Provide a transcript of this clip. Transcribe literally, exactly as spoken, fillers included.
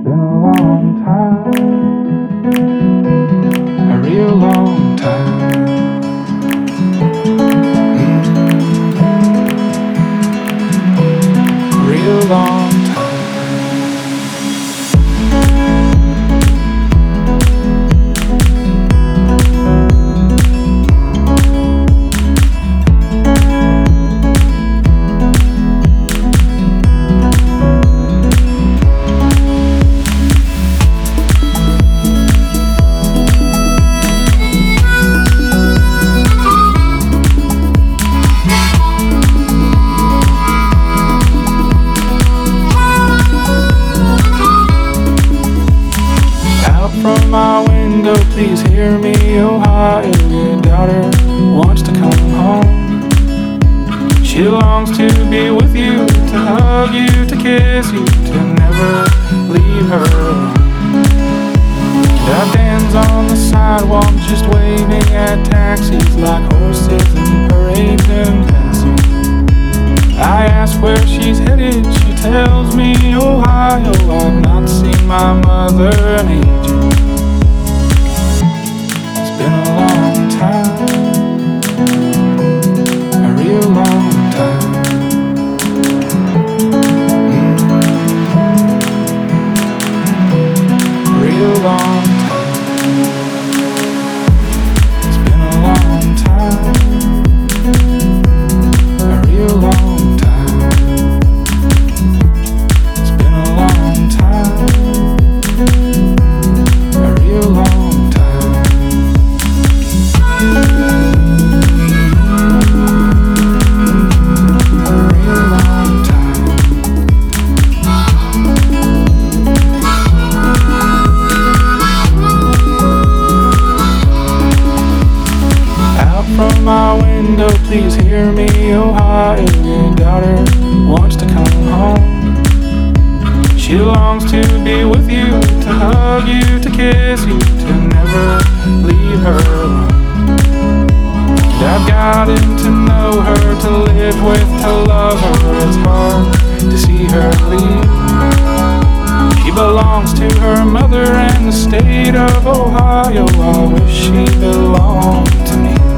been a long time, a real long time. Mm, a real long time. From my window, please hear me, Ohio. Your daughter wants to come home. She longs to be with you, to hug you, to kiss you, to never leave her alone. Our bands on the sidewalk, just waving at taxis like horses in parades and passing. I ask where she's headed, she tells me Ohio. I've not seen my mother in ages. It's been a long time, a real long time. Mm, a real long time. It's been a long time, a real long time. From my window, please hear me, Ohio. Your daughter wants to come home. She longs to be with you, to hug you, to kiss you, to never leave her alone. And I've gotten to know her, to live with, to love her. It's hard to see her leave. She belongs to her mother and the state of Ohio. I wish she belonged to me.